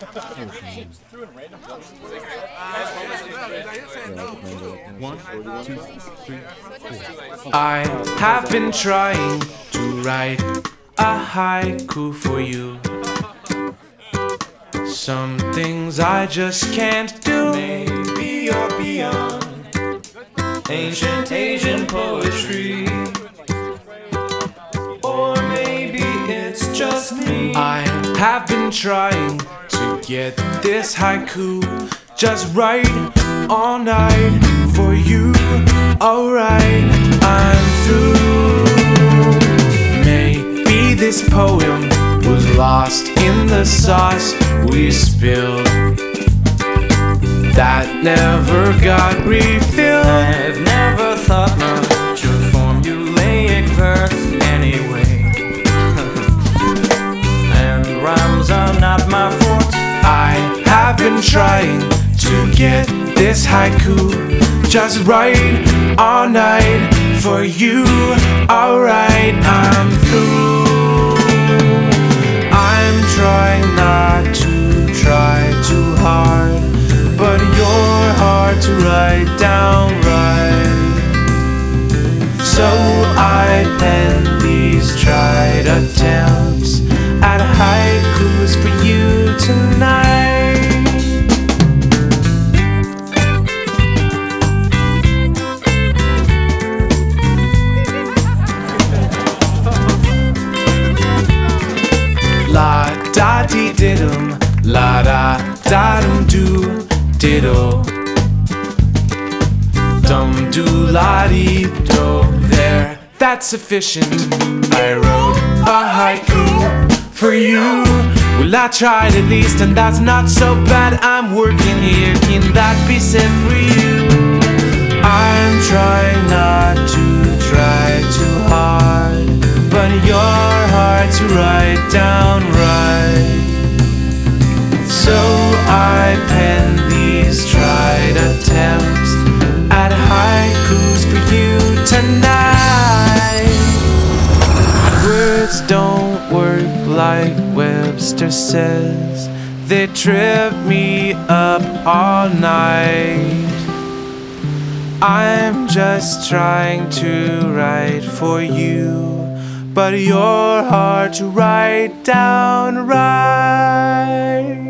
One, two, three, four. I have been trying to write a haiku for you. Some things I just can't do. Maybe you're beyond ancient Asian poetry, or maybe it's just me. I have been trying to get this haiku just right all night for you. Alright, I'm through. Maybe this poem was lost in the sauce we spilled that never got refilled. I've never thought much of formulaic verse anyway, and rhymes are not my forte. I have been trying to get this haiku just right all night for you. Alright, I'm through. I'm trying not to try too hard, but you're hard to write down right. So I pen these tried attempts at haikus for you tonight. La da dee diddum, la da da dum do diddle, dum do la dee do. There, that's sufficient. I wrote a haiku for you. Well, I tried at least, and that's not so bad. I'm working here, can that be said for you? I'm trying not to try too hard, but you're hard to write down right. So I pen these tried attempts at haikus for you tonight. Words don't work like Webster says. They trip me up all night. I'm just trying to write for you, but you're hard to write down right.